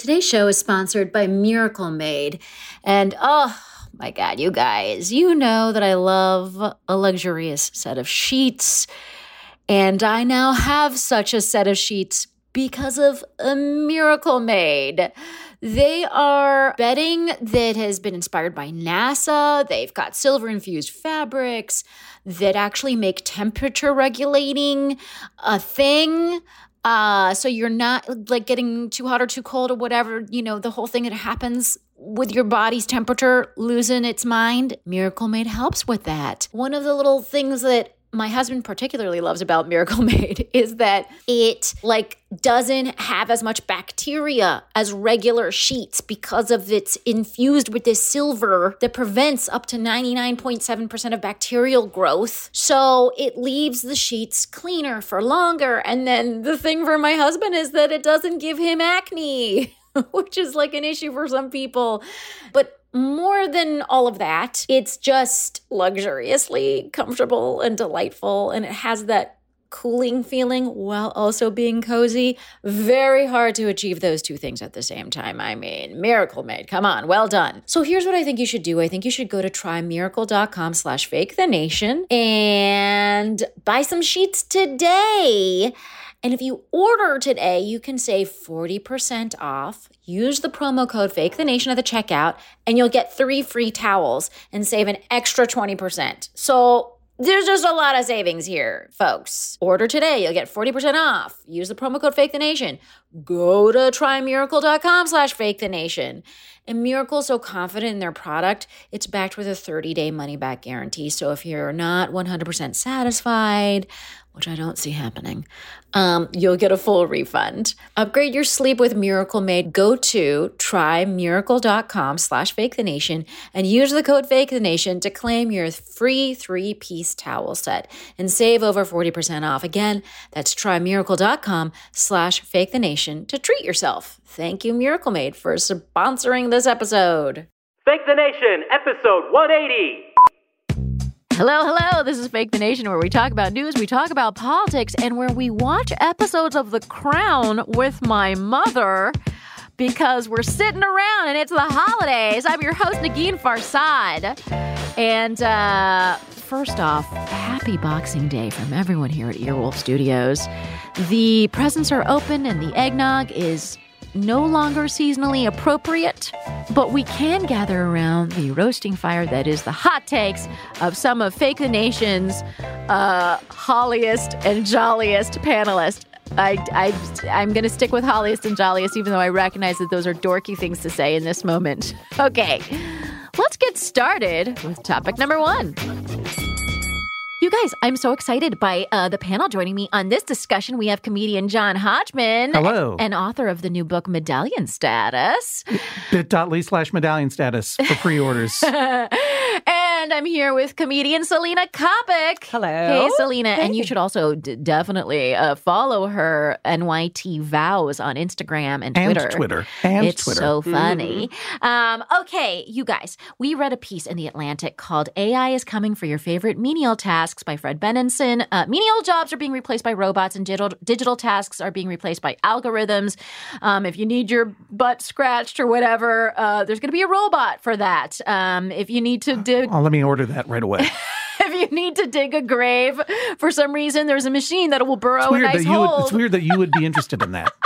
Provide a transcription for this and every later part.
Today's show is sponsored by Miracle Made. And oh my God, you guys, you know that I love a luxurious set of sheets. And I now have such a set of sheets because of a Miracle Made. They are bedding that has been inspired by NASA. They've got silver-infused fabrics that actually make temperature regulating a thing. So you're not like getting too hot or too cold or whatever, the whole thing that happens with your body's temperature losing its mind. Miracle Made helps with that. One of the little things that my husband particularly loves about Miracle Made is that it doesn't have as much bacteria as regular sheets because of it's infused with this silver that prevents up to 99.7% of bacterial growth. So it leaves the sheets cleaner for longer. And then the thing for my husband is that it doesn't give him acne, which is like an issue for some people. But more than all of that, it's just luxuriously comfortable and delightful, and it has that cooling feeling while also being cozy. Very hard to achieve those two things at the same time. I mean, Miracle Made, come on, well done. So here's what I think you should do. I think you should go to trymiracle.com/fakethenation and buy some sheets today. And if you order today, you can save 40% off. Use the promo code FAKETHENATION at the checkout, and you'll get 3 free towels and save an extra 20%. So there's just a lot of savings here, folks. Order today. You'll get 40% off. Use the promo code FAKETHENATION. Go to trymiracle.com/FakeTheNation. And Miracle's so confident in their product, it's backed with a 30-day money-back guarantee. So if you're not 100% satisfied, which I don't see happening, you'll get a full refund. Upgrade your sleep with Miracle Made. Go to trymiracle.com/FakeTheNation and use the code FakeTheNation to claim your free 3-piece towel set and save over 40% off. Again, that's trymiracle.com/FakeTheNation to treat yourself. Thank you, Miracle Made, for sponsoring this episode. Fake the Nation, episode 180. Hello. This is Fake the Nation, where we talk about news, we talk about politics, and where we watch episodes of The Crown with my mother because we're sitting around and it's the holidays. I'm your host, Negin Farsad. And first off, happy Boxing Day from everyone here at Earwolf Studios. The presents are open and the eggnog is no longer seasonally appropriate, but we can gather around the roasting fire that is the hot takes of some of Fake the Nation's holliest and jolliest panelists. I'm going to stick with holliest and jolliest, even though I recognize that those are dorky things to say in this moment. Okay, let's get started with topic number 1. You guys, I'm so excited by the panel joining me on this discussion. We have comedian John Hodgman. Hello. And author of the new book, Medallion Status. bit.ly/medallion status for pre-orders. And I'm here with comedian Selena Kopic. Hello. Hey, Selena. Hey. And you should also definitely follow her NYT Vows on Instagram and Twitter. It's so funny. Okay, you guys, we read a piece in The Atlantic called AI is Coming for Your Favorite Menial Tasks by Fred Benenson. Menial jobs are being replaced by robots and digital tasks are being replaced by algorithms. If you need your butt scratched or whatever, there's going to be a robot for that. If you need to dig... Oh, let me order that right away. If you need to dig a grave for some reason, there's a machine that will burrow a nice hole. It's weird that you would be interested in that.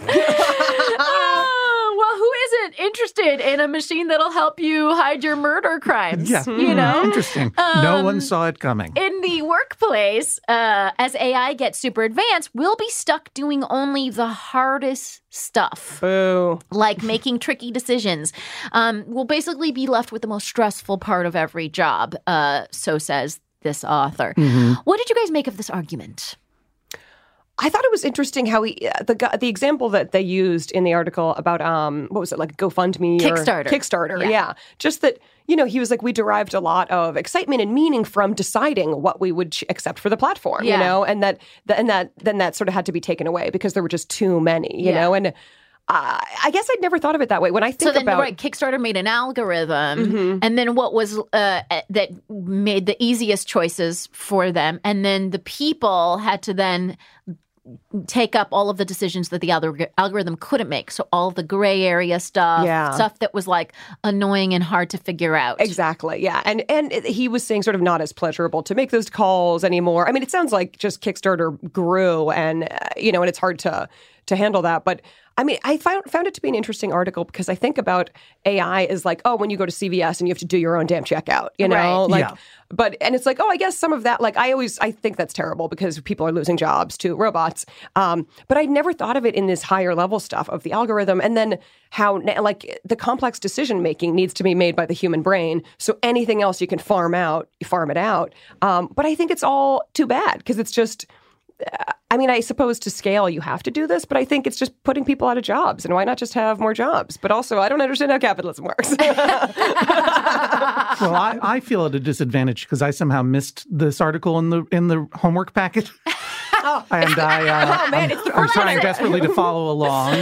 Well, who isn't interested in a machine that'll help you hide your murder crimes? Yeah. You know? Interesting. No one saw it coming. In the workplace, as AI gets super advanced, we'll be stuck doing only the hardest stuff. Boo. Like making tricky decisions. We'll basically be left with the most stressful part of every job, so says this author. Mm-hmm. What did you guys make of this argument? I thought it was interesting how the example that they used in the article about what was it, like GoFundMe Kickstarter. Yeah. Just that, you know, he was like, we derived a lot of excitement and meaning from deciding what we would accept for the platform, you know, and that sort of had to be taken away because there were just too many, you know, and I guess I'd never thought of it that way. When I think about Kickstarter made an algorithm, and then what was that made the easiest choices for them, and then the people had to then take up all of the decisions that the algorithm couldn't make. So all the gray area stuff, stuff that was like annoying and hard to figure out. Exactly. Yeah. And he was saying sort of not as pleasurable to make those calls anymore. I mean, it sounds like just Kickstarter grew and, and it's hard to handle that. But I mean, I found it to be an interesting article because I think about AI as like, when you go to CVS and you have to do your own damn checkout, and it's like, I guess some of that, like I think that's terrible because people are losing jobs to robots. But I never thought of it in this higher level stuff of the algorithm and then how like the complex decision making needs to be made by the human brain. So anything else you can farm it out. But I think it's all too bad because it's just, I mean, I suppose to scale you have to do this, but I think it's just putting people out of jobs. And why not just have more jobs? But also, I don't understand how capitalism works. Well, I feel at a disadvantage because I somehow missed this article in the homework packet. And I'm trying desperately to follow along.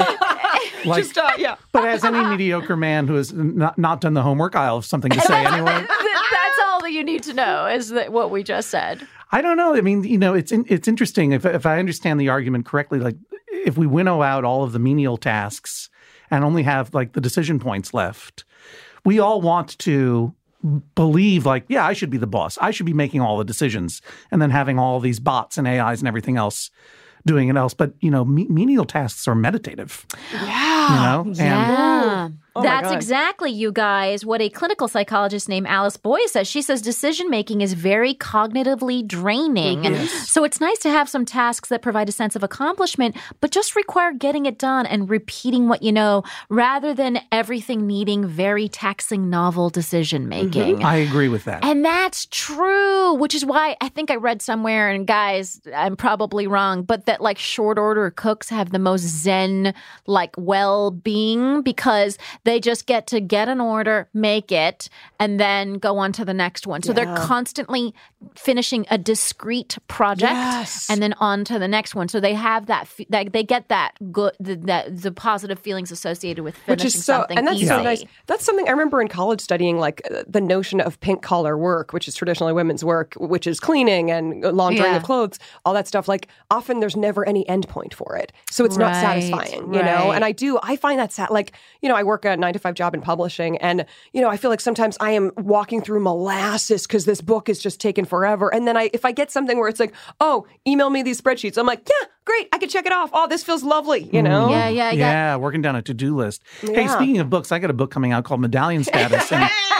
But as any mediocre man who has not done the homework, I'll have something to say anyway. That's all that you need to know is what we just said. I don't know. I mean, it's interesting. If I understand the argument correctly, like if we winnow out all of the menial tasks and only have like the decision points left, we all want to believe like, yeah, I should be the boss. I should be making all the decisions and then having all these bots and AIs and everything else doing it else. But, menial tasks are meditative. Yeah. And That's exactly, you guys, what a clinical psychologist named Alice Boy says. She says decision-making is very cognitively draining. Mm-hmm. So it's nice to have some tasks that provide a sense of accomplishment, but just require getting it done and repeating what you know, rather than everything needing very taxing novel decision-making. Mm-hmm. I agree with that. And that's true, which is why I think I read somewhere, and guys, I'm probably wrong, but that like short order cooks have the most zen, like well-being because they just get an order, make it, and then go on to the next one. So they're constantly finishing a discrete project and then on to the next one. So they have they get that good, the positive feelings associated with finishing something and that's easily. So nice. That's something I remember in college studying, like the notion of pink collar work, which is traditionally women's work, which is cleaning and laundering of clothes, all that stuff. Like often there's never any end point for it. So it's not satisfying, you know? And I find that sad. Like, I work a 9-to-5 job in publishing and, I feel like sometimes I am walking through molasses because this book is just taken forever. And then if I get something where it's like, email me these spreadsheets, I'm like, yeah, great, I can check it off. Oh, this feels lovely, Yeah, working down a to-do list. Yeah. Hey, speaking of books, I got a book coming out called Medallion Status.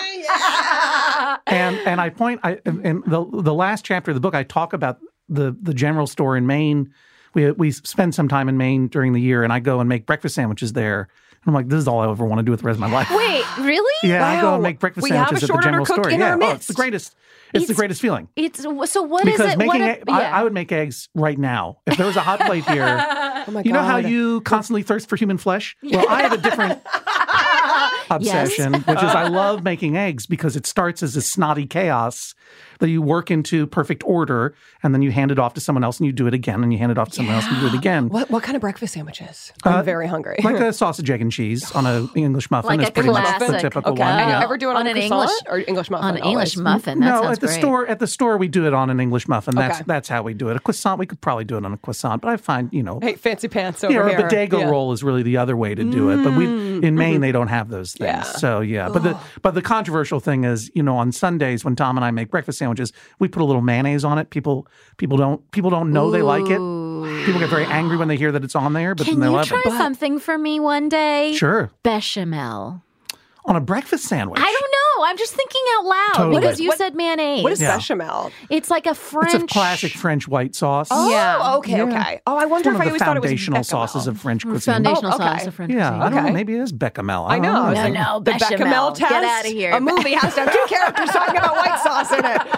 And I point, in the last chapter of the book, I talk about the general store in Maine. We spend some time in Maine during the year, and I go and make breakfast sandwiches there. And I'm like, this is all I ever want to do with the rest of my life. Wait, really? Yeah, I go and make breakfast sandwiches at the general store. It's the greatest. It's the greatest feeling. So what is it? I would make eggs right now. If there was a hot plate here, you know how you constantly thirst for human flesh? Well, I have a different obsession, which is I love making eggs because it starts as a snotty chaos that you work into perfect order, and then you hand it off to someone else, and you do it again, and you hand it off to someone else, and you do it again. What kind of breakfast sandwiches? I'm very hungry. Like a sausage, egg, and cheese on an English muffin like is pretty classic. much the typical one. Yeah. Ever do it on an croissant or English muffin? On an English muffin. That no, sounds great. At the store we do it on an English muffin. That's how we do it. A croissant, we could probably do it on a croissant, but I find hey, fancy pants over here. A bodega roll is really the other way to do it. But in Maine they don't have those things. Yeah. So but the controversial thing is, on Sundays when Tom and I make breakfast sandwiches, we put a little mayonnaise on it. People don't know they like it. People get very angry when they hear that it's on there, but then they love it. Can you try something for me one day? Sure. Bechamel. On a breakfast sandwich? I don't know. I'm just thinking out loud Totally. because you said mayonnaise. What is bechamel? It's like a French... It's a classic French white sauce. Oh, yeah. Okay. Oh, I wonder if I always thought it was foundational sauces of French cuisine. Foundational sauce of French cuisine. I don't know. Maybe it is bechamel. I know. No, the bechamel test. Get out of here. A movie has to have two characters talking about white sauce in it.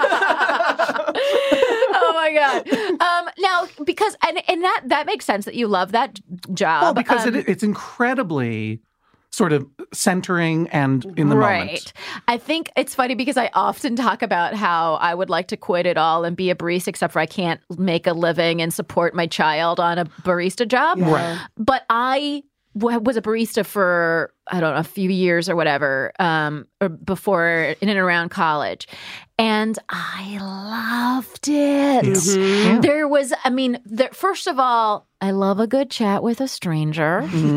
Oh my God. Now, because and that makes sense that you love that job. Well, because it's incredibly sort of centering and in the moment. Right. I think it's funny because I often talk about how I would like to quit it all and be a barista, except for I can't make a living and support my child on a barista job. Right. But I was a barista for, I don't know, a few years or whatever, or before in and around college. And I loved it. Yes. Yeah. There was, first of all, I love a good chat with a stranger.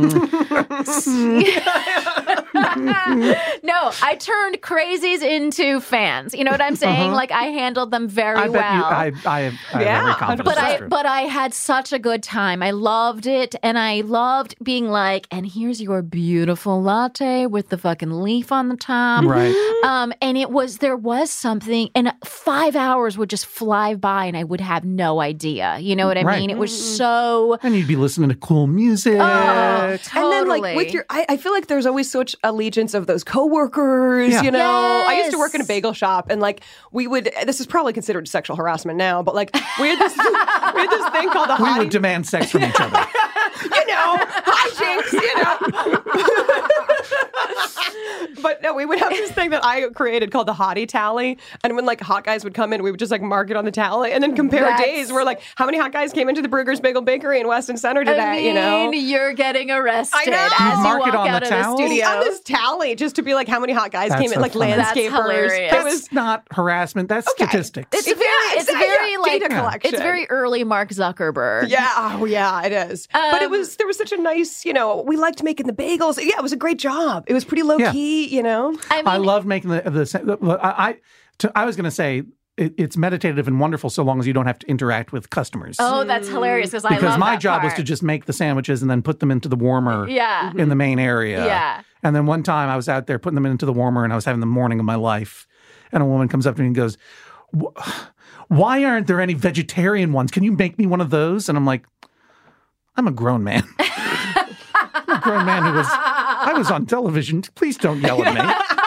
No, I turned crazies into fans. You know what I'm saying? Like, I handled them very well. I have every confidence. But I had such a good time. I loved it. And I loved being like, and here's your beautiful latte with the fucking leaf on the top. Right. And there was something, and 5 hours would just fly by and I would have no idea. You know what I mean? It was so... And you'd be listening to cool music. Oh, totally. And then, like, with your... I feel like there's always such allegiance of those coworkers, you know? Yes. I used to work in a bagel shop, and, like, we would... This is probably considered sexual harassment now, but, like, we had this thing called the hottie... We would demand sex from each other. You know, hijinks, you know. But no, we would have this thing that I created called the hottie tally. And when, like, hot guys would come in, we would just, like, mark it on the tally and then compare days. We're like, how many hot guys came into the Brugger's Bagel Bakery in Weston Center today, you know? You're getting arrested I know. as you Mark it walk on out the of the towel? studio. On this tally, just to be like, how many hot guys That's came in, so like, funny. That's landscapers. hilarious. It was That's not harassment. That's statistics. It's very like data collection. It's very early Mark Zuckerberg. Yeah, it is. But there was such a nice, you know, we liked making the bagels. Yeah, it was a great job. It was pretty low key, you know. I loved making I was going to say it's meditative and wonderful so long as you don't have to interact with customers. Oh, that's hilarious because my job was to just make the sandwiches and then put them into the warmer in the main area. Yeah. And then one time I was out there putting them into the warmer and I was having the morning of my life. And a woman comes up to me and goes, why aren't there any vegetarian ones? Can you make me one of those? And I'm like, I'm a grown man. I'm a grown man I was on television. Please don't yell at me.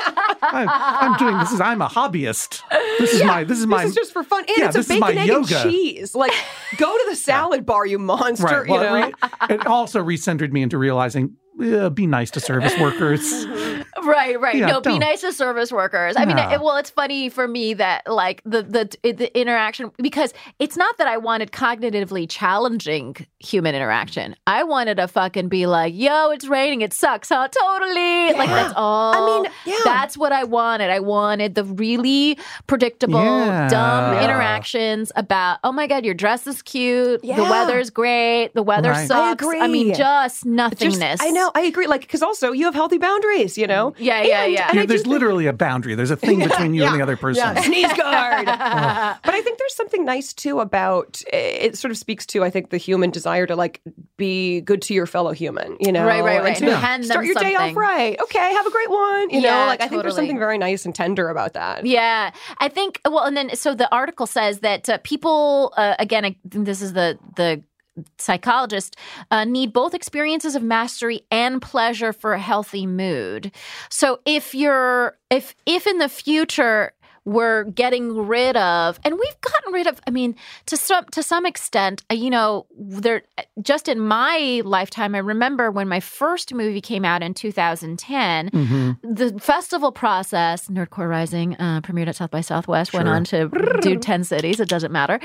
I'm doing this. I'm a hobbyist. This is just for fun. And it's a bacon, egg, and cheese. Like, go to the salad bar, you monster. Right. Well, you know? It also recentered me into realizing, be nice to service workers. Right. Yeah, no, be don't. nice to service workers. I mean, it's funny for me that, like, the interaction, because it's not that I wanted cognitively challenging human interaction. I wanted to fucking be like, yo, it's raining, it sucks, huh? Totally. Yeah. Like, that's all. That's what I wanted. I wanted the really predictable, dumb interactions about, oh my God, your dress is cute, the weather's great, the weather sucks. I agree. I mean, just nothingness. I know, I agree. Like, because also you have healthy boundaries, you know? Yeah. There's literally a boundary. There's a thing between you and the other person. Yeah, sneeze guard. But I think there's something nice, too, about, it sort of speaks to, I think, the human desire to, like, be good to your fellow human, you know? Right. And to start your day off right. Okay, have a great one. You know, like, I think there's something very nice and tender about that. Yeah. I think, and then, so the article says that people, again, I think this is the psychologist, need both experiences of mastery and pleasure for a healthy mood. So if in the future we're getting rid of, and we've gotten rid of, I mean, to some extent, you know, there, just in my lifetime, I remember when my first movie came out in 2010, the festival process, Nerdcore Rising, premiered at South by Southwest, went on to do 10 cities, it doesn't matter.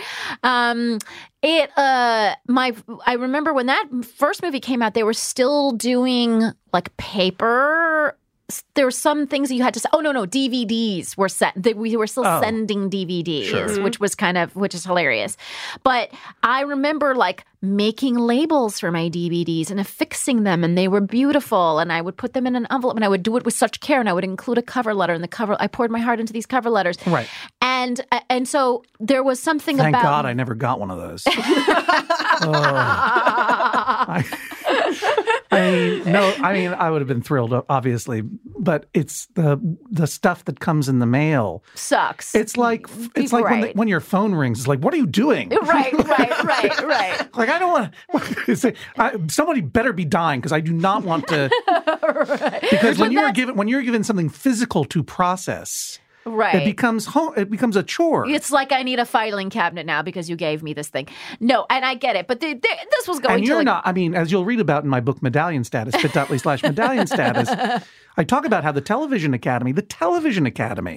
I remember when that first movie came out, they were still doing like paper. There were some things that you had to say. Oh, no, DVDs were sent. We were still sending DVDs, which is hilarious. But I remember like making labels for my DVDs and affixing them, and they were beautiful. And I would put them in an envelope, and I would do it with such care. And I would include a cover letter, and I poured my heart into these cover letters. Right. And so there was something Thank about. Thank God I never got one of those. I would have been thrilled, obviously, but it's the stuff that comes in the mail sucks. It's like when your phone rings. It's like, what are you doing? Right. Like, I don't want to. Somebody better be dying because I do not want to. Because when you're given something physical to process. Right. It becomes a chore. It's like, I need a filing cabinet now because you gave me this thing. No, and I get it, but this was going and to... you're not, I mean, as you'll read about in my book, Medallion Status, bit.ly/medallion status, I talk about how the Television Academy,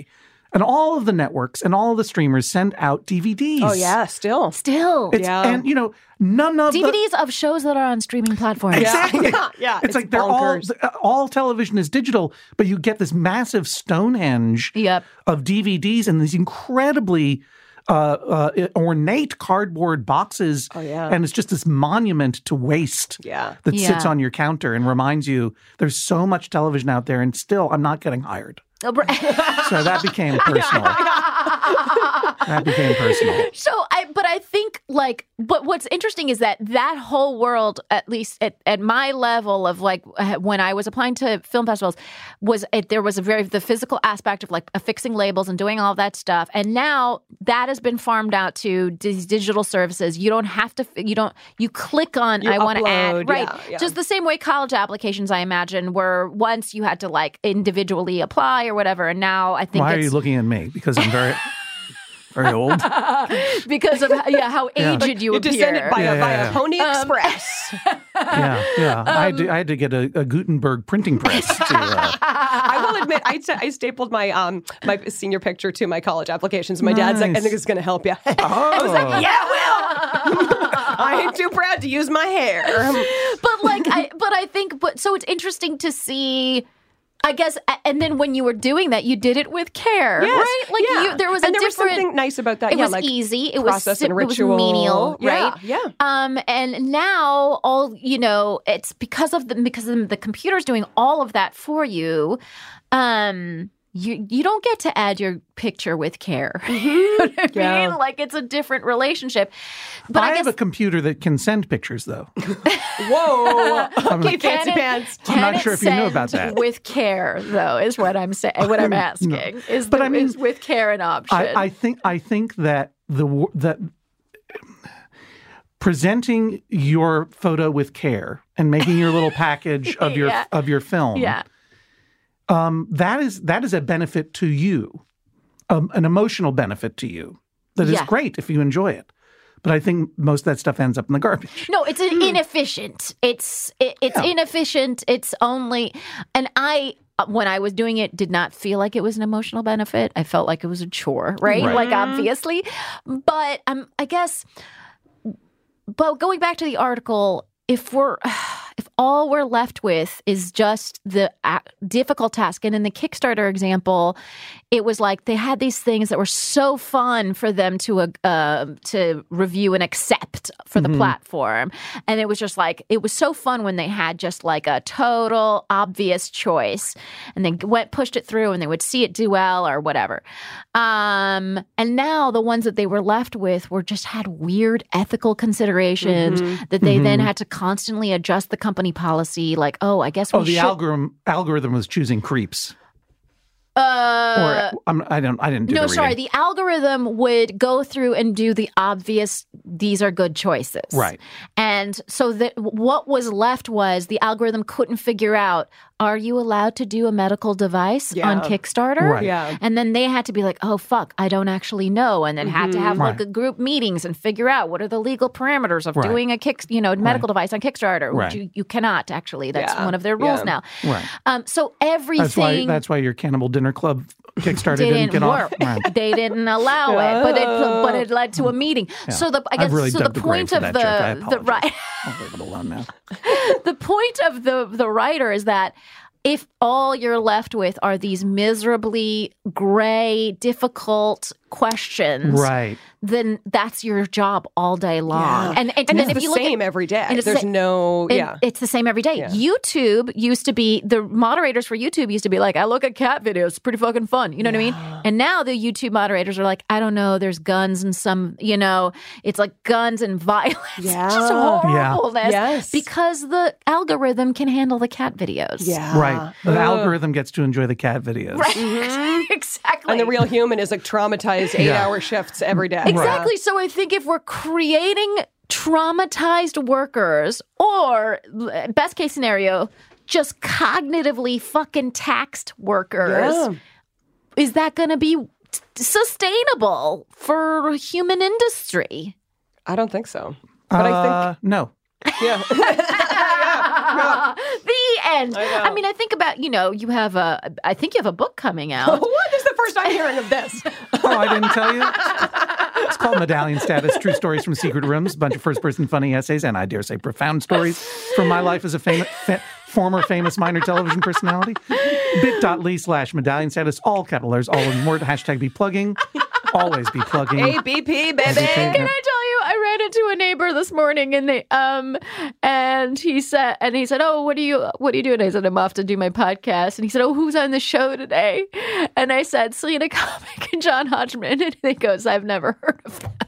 And all of the networks and all of the streamers send out DVDs. Oh, yeah, still. And, none of DVDs of shows that are on streaming platforms. Exactly. Yeah. It's like they're all television is digital, but you get this massive Stonehenge of DVDs and these incredibly ornate cardboard boxes. Oh, yeah. And it's just this monument to waste that sits on your counter and reminds you there's so much television out there, and still I'm not getting hired. So that became personal. That became personal. But I think but what's interesting is that whole world, at least at my level of when I was applying to film festivals, there was the physical aspect of affixing labels and doing all that stuff. And now that has been farmed out to these digital services. You don't have to, you click on, I want to add, right? Yeah. Just the same way college applications, I imagine, were once you had to individually apply or whatever. And now I think Why are you looking at me? Because I'm very... very old. Because of how aged you appear. Descended by a Pony Express. I had to get a Gutenberg printing press. I will admit, I stapled my my senior picture to my college applications. My dad's like, I think it's going to help you. I was like, yeah, well. I ain't too proud to use my hair. So it's interesting to see. I guess, and then when you were doing that, you did it with care, right? There was something nice about that. It was easy. It was and ritual. It was menial, right? Yeah. And now it's because of the computer's doing all of that for you. You don't get to add your picture with care. You know what I mean? It's a different relationship. But I guess, have a computer that can send pictures, though. Whoa! Okay, fancy pants. I'm not sure if you knew about that. With care, though, is what I'm saying. What I'm asking is with care an option? I think that that presenting your photo with care and making your little package of your film. Yeah. That is a benefit to you, an emotional benefit to you that is great if you enjoy it. But I think most of that stuff ends up in the garbage. No, it's inefficient. It's inefficient. It's only, and when I was doing it, did not feel like it was an emotional benefit. I felt like it was a chore, right? Obviously. But but going back to the article, if all we're left with is just the difficult task. And in the Kickstarter example, it was like they had these things that were so fun for them to review and accept for the platform. And it was just it was so fun when they had just a total obvious choice and they pushed it through and they would see it do well or whatever. And now the ones that they were left with had weird ethical considerations that they then had to constantly adjust the company policy. I guess we the algorithm was choosing creeps. I didn't do No, the sorry. reading. The algorithm would go through and do the obvious, these are good choices. Right. And so what was left was the algorithm couldn't figure out, are you allowed to do a medical device on Kickstarter? Right. Yeah. And then they had to be like, oh, fuck, I don't actually know. And then had to have a group meetings and figure out what are the legal parameters of doing a medical device on Kickstarter. Right. You cannot actually. That's one of their rules now. Right. So everything. That's why your Cannibal Dinner Club Kickstarter didn't get work. off. Right. They didn't allow it, but it led to a meeting. Yeah. So the point of the right. I'll leave it alone now. The point of the writer is that if all you're left with are these miserably gray, difficult questions, right, then that's your job all day long. Yeah. And then it's if the you same every day. There's no, it's the same every day. Yeah. YouTube used to be, the moderators for YouTube used to be like, I look at cat videos, it's pretty fucking fun. You know what I mean? And now the YouTube moderators are like, I don't know, there's guns and some, it's like guns and violence. Yeah. Just horribleness. Yes. Because the algorithm can handle the cat videos. Yeah. Right. The algorithm gets to enjoy the cat videos. Right. Mm-hmm. Exactly. And the real human is like traumatized 8-hour shifts every day. Exactly. Right. So I think if we're creating traumatized workers, or best case scenario, just cognitively fucking taxed workers, is that going to be sustainable for human industry? I don't think so. But I think no. Yeah. The end. I mean, I think about, you have I think you have a book coming out. What is the first I'm hearing of this. Oh, I didn't tell you? It's called Medallion Status, True Stories from Secret Rooms, a bunch of first-person funny essays, and I dare say profound stories from my life as a former famous minor television personality. bit.ly/medallion status, all capital letters, all in word, hashtag be plugging. Always be plugging. ABP, baby. Can I tell you, I ran into a neighbor this morning and he said, "Oh, what do you do?" And I said, "I'm off to do my podcast." And he said, "Oh, who's on the show today?" And I said, "Selena Comic and John Hodgman." And he goes, "I've never heard of them."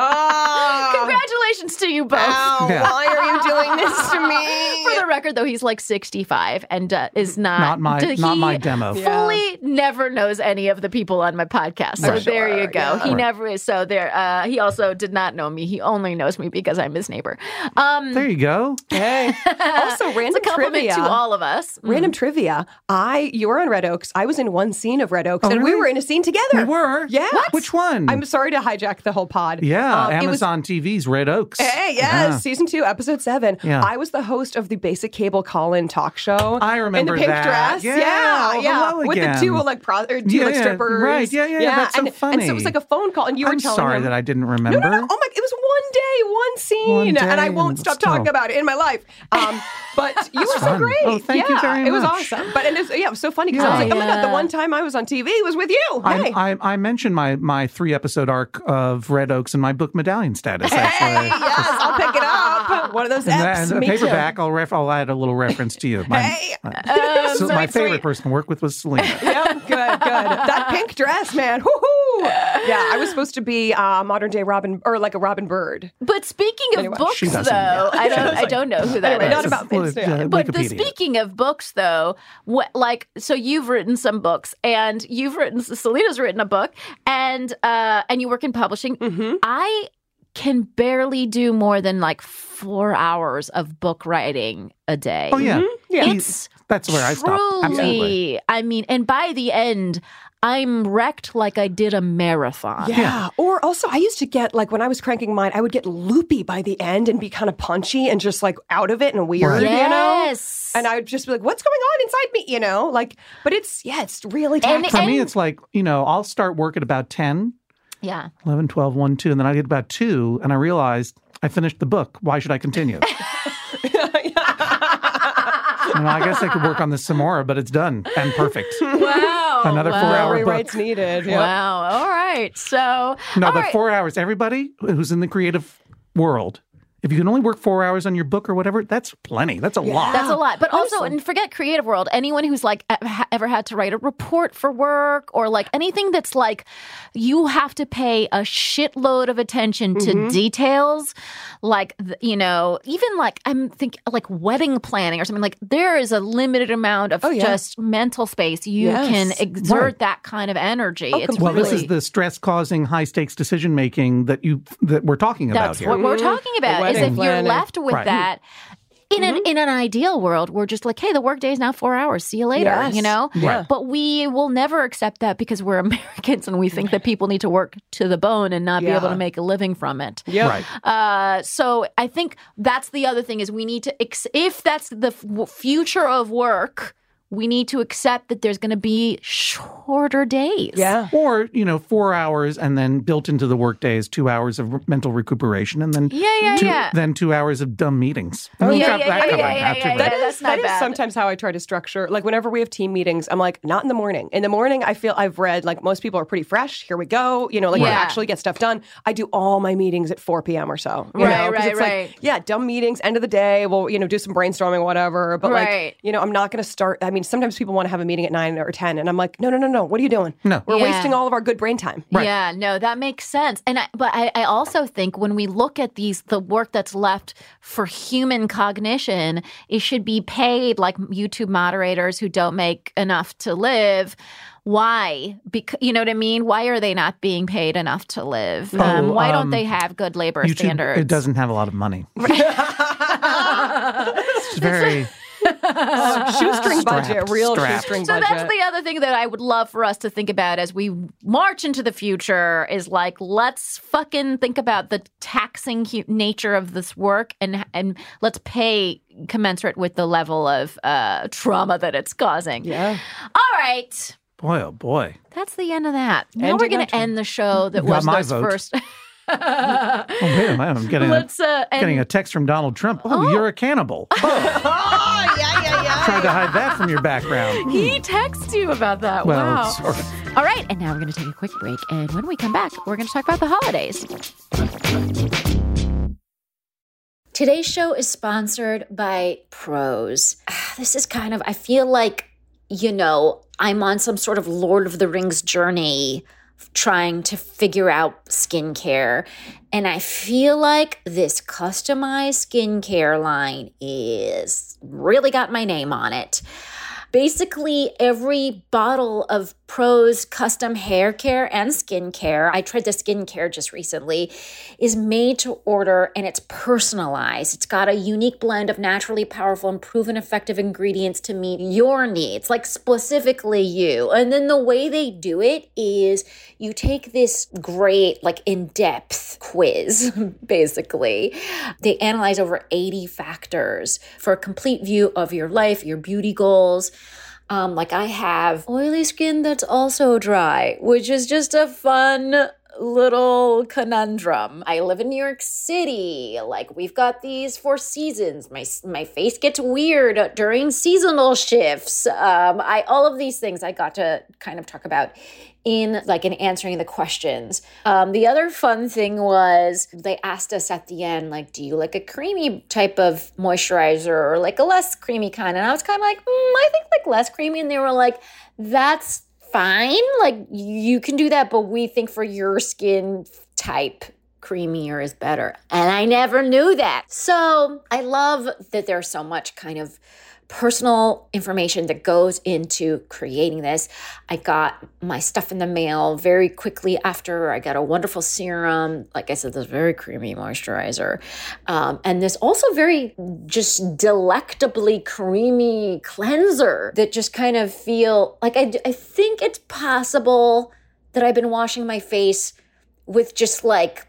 Oh. Congratulations to you both. Ow, Yeah. why are you doing this to me? For the record, though, he's like 65 and is Not my demo. Fully never knows any of the people on my podcast. So Right. there you go. Yeah. He never is. So there. He also did not know me. He only knows me because I'm his neighbor. There you go. Hey. Also, It's random a compliment trivia. to all of us. Random trivia. You were on Red Oaks. I was in one scene of Red Oaks, and we really? were in a scene together. We were? Yeah. Which one? I'm sorry to hijack the whole pod. Yeah, it was- Amazon TV's Red Oaks. Hey, yes, Yeah. season 2, episode 7. Yeah. I was the host of the Basic Cable call-in talk show. I remember in the pink that. dress. Yeah. Yeah, Oh, yeah. hello With the again. two like strippers. Right. Yeah. That's so and, funny. And so it was like a phone call, and you were I'm telling sorry him. that I didn't remember. No. Oh my! It was one day, one scene, One and I day, won't and stop still. talking about it in my life. But you were so fun. great. Oh, thank you very It was much. awesome. But it was so funny because I was like, oh my god, the one time I was on TV was with you. Hey. I mentioned my 3-episode arc of Red Oaks in my book Medallion Status. Hey, Actually. yes, I'll pick it up. One of those apps. And a Me paperback, too. I'll add a little reference to you. Hey. So So my sweet. favorite person to work with was Selena. Yep, good. That pink dress, man. Woohoo! Yeah, I was supposed to be modern day Robin, or like a Robin Bird. But speaking of Anyway. books, She though, doesn't. I don't know who that is. Anyway, not about Vince. Yeah. But Wikipedia. speaking of books, though, so you've written some books, and Selena's written a book, and you work in publishing. Mm-hmm. I can barely do more than like 4 hours of book writing a day. Oh, yeah. Yeah. It's That's where I stopped. Absolutely. truly, I mean, and by the end, I'm wrecked like I did a marathon. Yeah. Or also, I used to get, like, when I was cranking mine, I would get loopy by the end and be kind of punchy and just, like, out of it and weird, Right. you know? Yes. And I would just be like, what's going on inside me, you know? Like, but it's really taxing. For me, it's like, I'll start work at about 10, Yeah. 11, 12, 1, 2, and then I get about 2, and I realized I finished the book. Why should I continue? I guess I could work on this some more, but it's done and perfect. Wow. Another 4-hour book. Rewrites needed. Yep. Wow. All right. So, No, all but right. 4 hours. Everybody who's in the creative world, if you can only work 4 hours on your book or whatever, that's plenty. That's a lot. That's a lot. But also, Honestly. and forget creative world, anyone who's like ever had to write a report for work or like anything that's like you have to pay a shitload of attention to details, like, even like I'm thinking like wedding planning or something, like there is a limited amount of just mental space you Yes. can exert Right. that kind of energy. It's Well, really, this is the stress-causing, high-stakes decision-making that we're talking about that's here. what we're talking about. Is wedding if you're planning. left with Right. that. In an ideal world, we're just like, hey, the workday is now 4 hours. See you later, Yes. you know? Right. But we will never accept that because we're Americans and we think that people need to work to the bone and not be able to make a living from it. Yep. Right. So I think that's the other thing is we need to, if that's the future of work, we need to accept that there's going to be shorter days. Yeah. Or, 4 hours and then built into the workday is 2 hours of mental recuperation and then then 2 hours of dumb meetings. We've got that covered after that. That's not That is bad. sometimes how I try to structure. Like whenever we have team meetings, I'm like, not in the morning. In the morning, I feel I've read like most people are pretty fresh. Here we go. We actually get stuff done. I do all my meetings at 4 p.m. or so. You Right, know, 'cause right, it's right. like, dumb meetings, end of the day. We'll do some brainstorming, whatever. But Right. I'm not going to start. I mean, sometimes people want to have a meeting at 9 or 10, and I'm like, no. What are you doing? No. We're Yeah. wasting all of our good brain time. Yeah, no, that makes sense. And I also think when we look at the work that's left for human cognition, it should be paid like YouTube moderators who don't make enough to live. Why? Because you know what I mean? Why are they not being paid enough to live? Why don't they have good labor YouTube, standards? it doesn't have a lot of money. It's very... Shoestring budget, real strapped. shoestring So budget. that's the other thing that I would love for us to think about as we march into the future is like, let's fucking think about the taxing nature of this work and let's pay commensurate with the level of trauma that it's causing. Yeah. All right. Boy, oh boy. That's the end of that. Now Ending we're going on to end the show that Got was my those vote. first. Oh, wait a minute. I'm getting a text from Donald Trump. Oh, you're a cannibal. Oh, yeah. Tried to hide that from your background. He texts you about that. Well, wow. sort of. All right, and now we're going to take a quick break. And when we come back, we're going to talk about the holidays. Today's show is sponsored by Prose. This is kind of, I feel like, I'm on some sort of Lord of the Rings journey trying to figure out skincare. And I feel like this customized skincare line is really got my name on it. Basically, every bottle of Prose custom hair care and skincare, I tried the skincare just recently, is made to order and it's personalized. It's got a unique blend of naturally powerful and proven effective ingredients to meet your needs, like specifically you. And then the way they do it is you take this great, like in-depth quiz, basically. They analyze over 80 factors for a complete view of your life, your beauty goals. Like I have oily skin that's also dry, which is just a fun little conundrum. I live in New York City. Like we've got these 4 seasons. My face gets weird during seasonal shifts. All of these things I got to kind of talk about in answering the questions. The other fun thing was they asked us at the end, like, do you like a creamy type of moisturizer or like a less creamy kind? And I was kind of like, I think like less creamy. And they were like, that's fine. Like you can do that, but we think for your skin type, creamier is better. And I never knew that. So I love that there's so much kind of personal information that goes into creating this. I got my stuff in the mail very quickly after. I got a wonderful serum. Like I said, this very creamy moisturizer. And this also very just delectably creamy cleanser that just kind of feel like I think it's possible that I've been washing my face with just like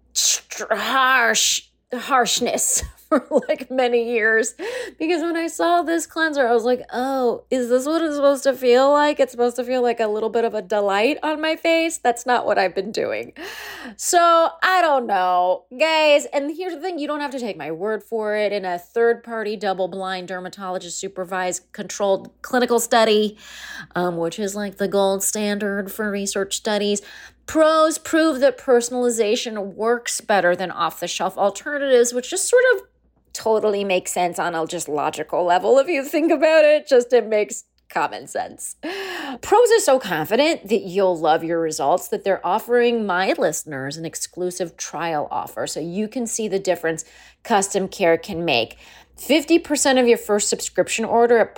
harshness for like many years, because when I saw this cleanser, I was like, oh, is this what it's supposed to feel like? It's supposed to feel like a little bit of a delight on my face. That's not what I've been doing. So I don't know, guys. And here's the thing, you don't have to take my word for it. In a third-party, double-blind, dermatologist-supervised, controlled clinical study, which is like the gold standard for research studies, Prose prove that personalization works better than off-the-shelf alternatives, which just sort of totally makes sense on a just logical level. If you think about it, it makes common sense. Prose is so confident that you'll love your results that they're offering my listeners an exclusive trial offer so you can see the difference custom care can make. 50% of your first subscription order at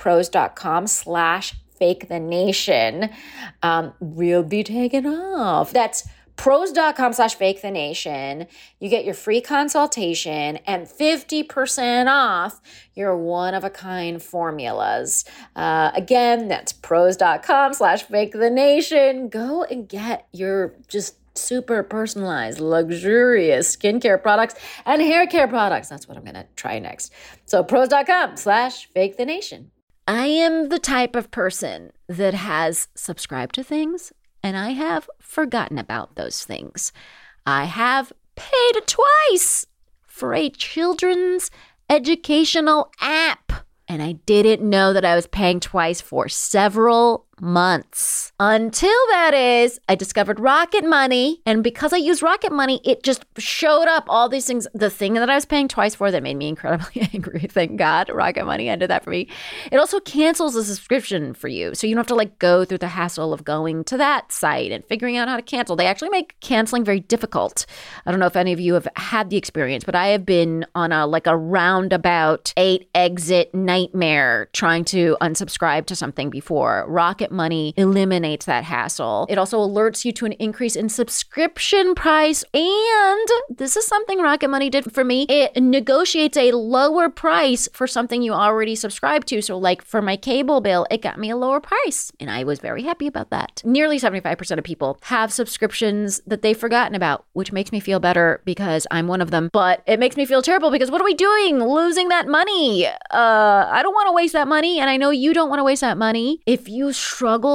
prose.com/fakethenation will be taken off. That's prose.com/fakethenation. You get your free consultation and 50% off your one-of-a-kind formulas. Again, that's prose.com/fakethenation. Go and get your just super personalized, luxurious skincare products and hair care products. That's what I'm going to try next. So prose.com/fakethenation. I am the type of person that has subscribed to things and I have forgotten about those things. I have paid twice for a children's educational app, and I didn't know that I was paying twice for several months. Until that is, I discovered Rocket Money, and because I use Rocket Money, it just showed up all these things. The thing that I was paying twice for that made me incredibly angry. Thank God Rocket Money ended that for me. It also cancels the subscription for you, so you don't have to like go through the hassle of going to that site and figuring out how to cancel. They actually make canceling very difficult. I don't know if any of you have had the experience, but I have been on a roundabout 8-exit nightmare trying to unsubscribe to something before. Rocket Money eliminates that hassle. It also alerts you to an increase in subscription price. And this is something Rocket Money did for me. It negotiates a lower price for something you already subscribe to. So like for my cable bill, it got me a lower price. And I was very happy about that. Nearly 75% of people have subscriptions that they've forgotten about, which makes me feel better because I'm one of them. But it makes me feel terrible because what are we doing? Losing that money. I don't want to waste that money. And I know you don't want to waste that money. If you struggle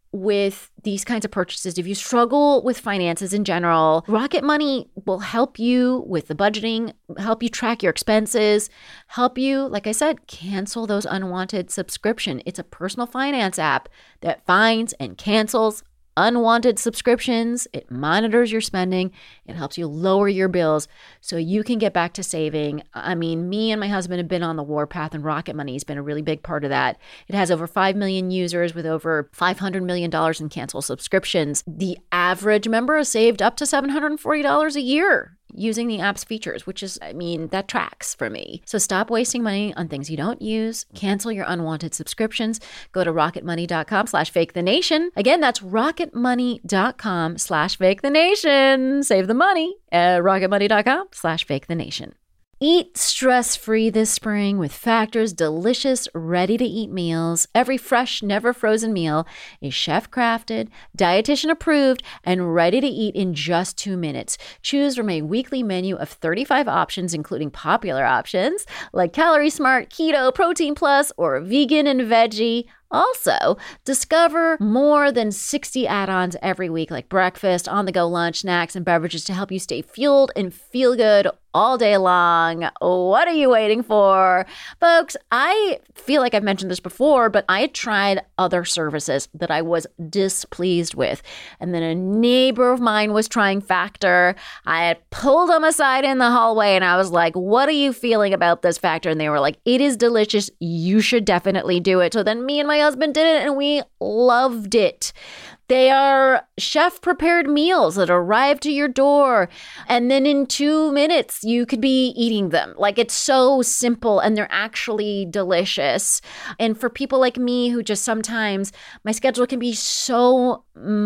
with these kinds of purchases, if you struggle with finances in general, Rocket Money will help you with the budgeting, help you track your expenses, help you, like I said, cancel those unwanted subscriptions. It's a personal finance app that finds and cancels unwanted subscriptions. It monitors your spending. It helps you lower your bills so you can get back to saving. I mean, me and my husband have been on the warpath, and Rocket Money has been a really big part of that. It has over 5 million users with over $500 million in canceled subscriptions. The average member has saved up to $740 a year using the app's features, which is, I mean, that tracks for me. So stop wasting money on things you don't use. Cancel your unwanted subscriptions. Go to rocketmoney.com/fakethenation. Again, that's rocketmoney.com/fakethenation. Save the money at rocketmoney.com/fakethenation. Eat stress-free this spring with Factor's delicious, ready-to-eat meals. Every fresh, never-frozen meal is chef-crafted, dietitian-approved, and ready to eat in just 2 minutes. Choose from a weekly menu of 35 options, including popular options like Calorie Smart, Keto, Protein Plus, or Vegan and Veggie. Also, discover more than 60 add-ons every week, like breakfast, on-the-go lunch, snacks, and beverages to help you stay fueled and feel good all day long. What are you waiting for? Folks, I feel like I've mentioned this before, but I had tried other services that I was displeased with. And then a neighbor of mine was trying Factor. I had pulled them aside in the hallway and I was like, what are you feeling about this Factor? And they were like, it is delicious. You should definitely do it. So then me and my husband did it and we loved it. They are chef-prepared meals that arrive to your door, and then in 2 minutes, you could be eating them. Like, it's so simple, and they're actually delicious. And for people like me who just sometimes, my schedule can be so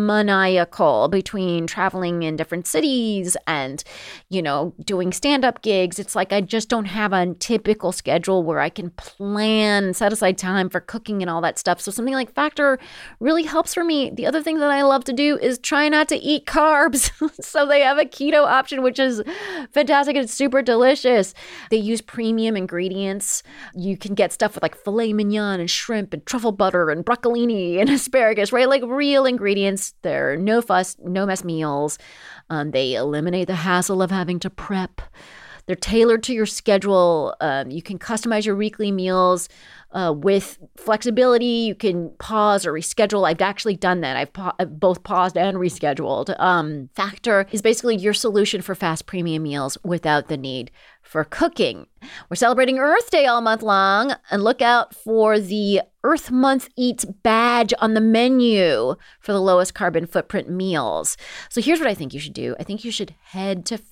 maniacal between traveling in different cities and, you know, doing stand-up gigs. It's like I just don't have a typical schedule where I can plan, set aside time for cooking and all that stuff. So something like Factor really helps for me. The other thing that I love to do is try not to eat carbs. So they have a keto option, which is fantastic. It's super delicious. They use premium ingredients. You can get stuff with like filet mignon and shrimp and truffle butter and broccolini and asparagus, right? Like real ingredients. They're no fuss, no mess meals. They eliminate the hassle of having to prep. They're tailored to your schedule. You can customize your weekly meals with flexibility. You can pause or reschedule. I've actually done that. I've both paused and rescheduled. Factor is basically your solution for fast premium meals without the need for cooking. We're celebrating Earth Day all month long, and look out for the Earth Month Eats badge on the menu for the lowest carbon footprint meals. So here's what I think you should do. I think you should head to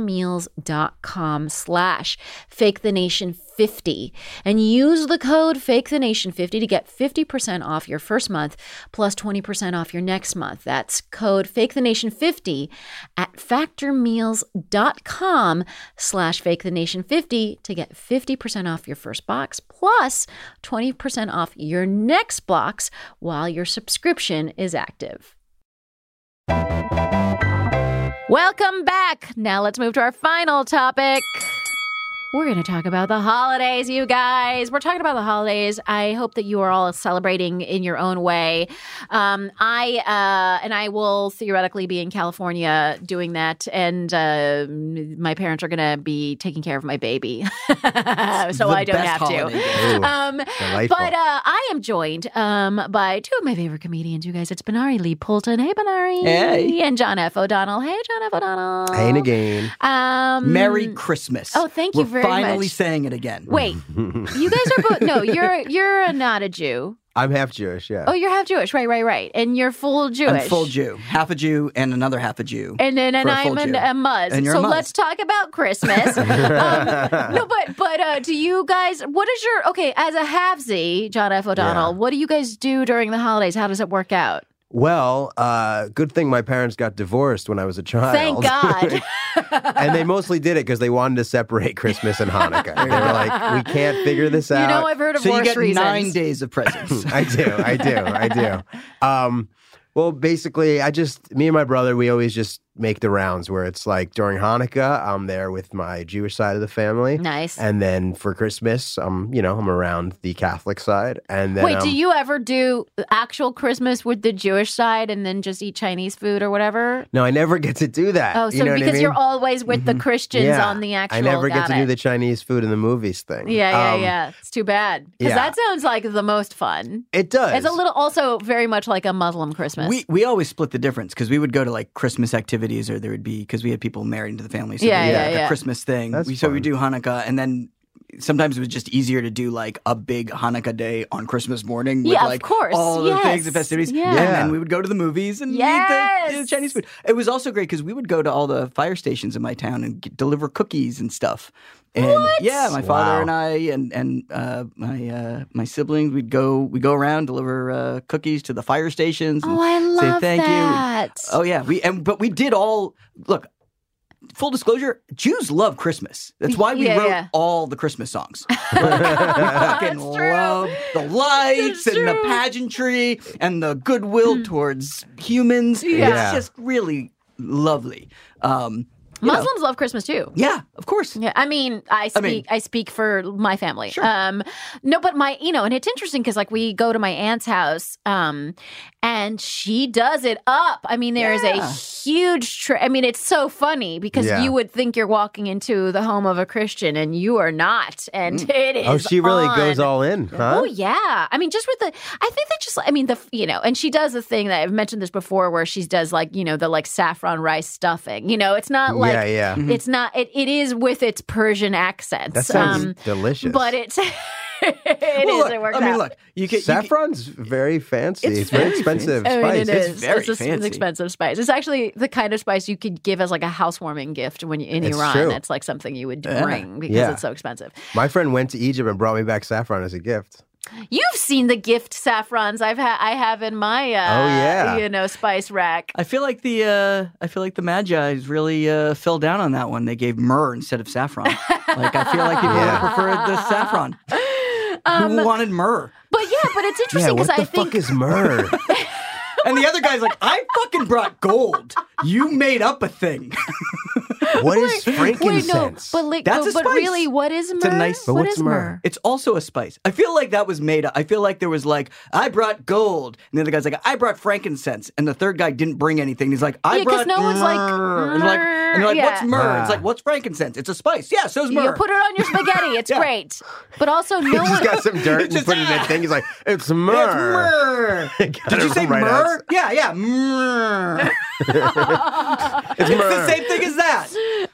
factormeals.com/fakethenation50 and use the code fakethenation50 to get 50% off your first month plus 20% off your next month. That's code fakethenation50 at factormeals.com/fakethenation50 to get 50% off your first box plus 20% off your next box while your subscription is active. Welcome back. Now let's move to our final topic. We're going to talk about the holidays, you guys. We're talking about the holidays. I hope that you are all celebrating in your own way. I will theoretically be in California doing that, and my parents are going to be taking care of my baby, so I don't have to. But I am joined by two of my favorite comedians, you guys. It's Benari Lee Poulton. Hey, Benari. Hey. And John F. O'Donnell. Hey, John F. O'Donnell. Hey, again. Merry Christmas. Oh, thank you very much. Finally saying it again. Wait, you guys are both, no, you're not a Jew. I'm half Jewish, yeah. Oh, you're half Jewish, right. And you're full Jewish. I'm full Jew. Half a Jew and another half a Jew. And then I'm a Muzz. And you're so a Muzz. Let's talk about Christmas. No, but do you guys, what is your, okay, as a halfsy, John F. O'Donnell, what do you guys do during the holidays? How does it work out? Well, good thing my parents got divorced when I was a child. Thank God. And they mostly did it because they wanted to separate Christmas and Hanukkah. They were like, we can't figure this out. You know, I've heard of worse reasons. So you get 9 days of presents. I do. Well, basically, me and my brother, we always just make the rounds where it's like during Hanukkah, I'm there with my Jewish side of the family. Nice. And then for Christmas, I'm around the Catholic side. And then Wait, do you ever do actual Christmas with the Jewish side and then just eat Chinese food or whatever? No, I never get to do that. Oh, so because you're always with the Christians on the actual. I never get to Got do it. the Chinese food in the movies thing. Yeah. It's too bad. Because yeah. that sounds like the most fun. It does. It's a little also very much like a Muslim Christmas. We always split the difference because we would go to like Christmas activities, or there would be, because we had people married into the family. So Yeah, we yeah, had yeah. a Christmas thing. That's So we fun. do Hanukkah, and then sometimes it was just easier to do like a big Hanukkah day on Christmas morning with Yeah, of like course. all the Yes. things and festivities. Yeah. And Yeah. then we would go to the movies and Yes. eat the Chinese food. It was also great because we would go to all the fire stations in my town and deliver cookies and stuff. And yeah, my father Wow. and I and my siblings, we'd go around, deliver cookies to the fire stations. And Oh, I say love thank that. you. Oh yeah, but we did all look. Full disclosure, Jews love Christmas. That's why we Yeah, wrote yeah. all the Christmas songs. Like, we fucking That's true. love the lights That's and the true. pageantry and the goodwill towards humans. Yeah. It's just really lovely. You know. Muslims love Christmas too. Yeah, of course. Yeah, I mean, I speak for my family. Sure. No, but and it's interesting because like we go to my aunt's house, and she does it up. I mean, there is a huge. I mean, it's so funny because Yeah. you would think you're walking into the home of a Christian, and you are not, and it is. Oh, she really on. goes all in, huh? Oh yeah, I mean, just with I think that just, I mean, and she does the thing that I've mentioned this before, where she does like the like saffron rice stuffing. It's not like Yeah. it's not. It is with its Persian accents. That sounds delicious. But it's Well, look, it works I mean, out. look, you can. Saffron's very fancy. It's very expensive I mean, spice. it is. very It's an fancy. expensive spice. It's actually the kind of spice you could give as like a housewarming gift when you're in It's Iran. true. It's like something you would bring because Yeah. it's so expensive. My friend went to Egypt and brought me back saffron as a gift. You've seen the gift saffrons I have in my spice rack. I feel like the Magi's really fell down on that one. They gave myrrh instead of saffron. Like I feel like people Yeah. preferred the saffron. Who wanted myrrh? But it's Yeah, interesting what because the I think fuck is myrrh? And the other guy's like, I fucking brought gold. You made up a thing. What is frankincense? That's a but spice. really, what is myrrh? It's a nice- But What what's is myrrh? It's also a spice. I feel like that was made up. I feel like there was like, I brought gold. And the other guy's like, I brought frankincense. And the third guy didn't bring anything. He's like, I Yeah, 'cause brought no one's like, myrrh. And they're like, yeah. what's myrrh? Ah. It's like, what's frankincense? It's a spice. Yeah, so's myrrh. You put it on your spaghetti. It's Yeah. great. But also, no He just one. got some dirt and Just- put it in that thing. He's like, it's Yeah, myrrh. it's myrrh. Did you say Right myrrh? outside. Yeah, myrrh. It's It's myrrh. the same thing as that.